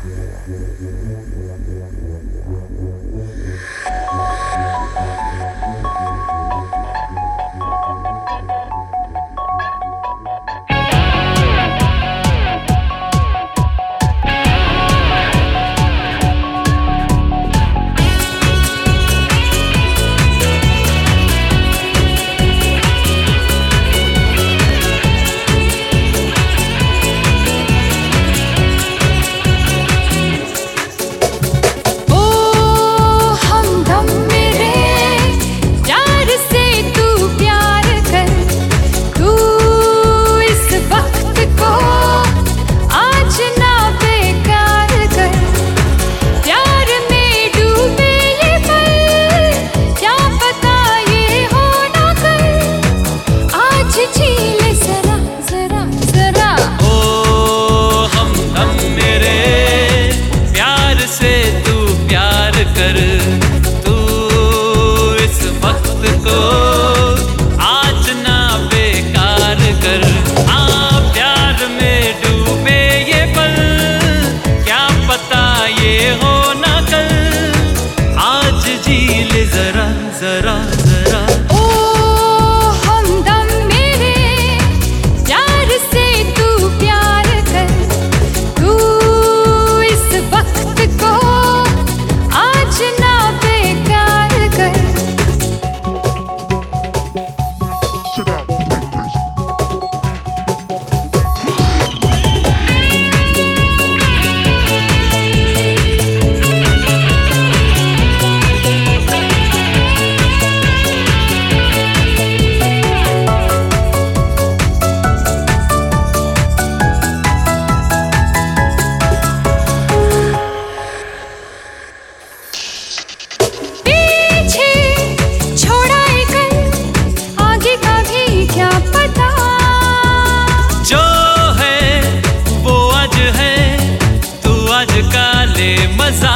मजा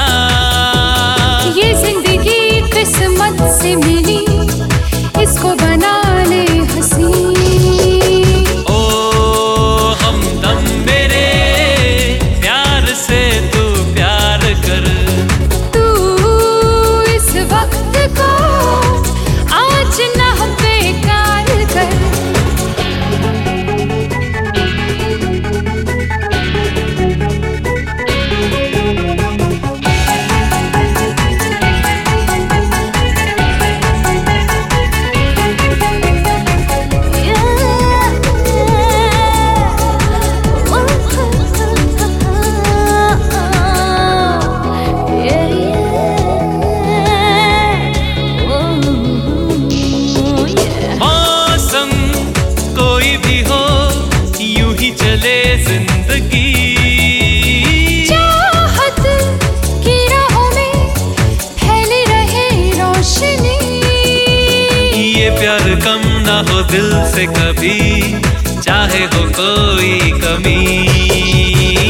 ये जिंदगी किस्मत से मिली, इसको बना ले हंसी। ओ हमदम मेरे प्यार से तू प्यार कर, तू इस वक्त को आज ना बेकार कर। चले जिंदगी चाहत की राहों में फैली रहे रोशनी। ये प्यार कम ना हो दिल से कभी, चाहे हो कोई कमी।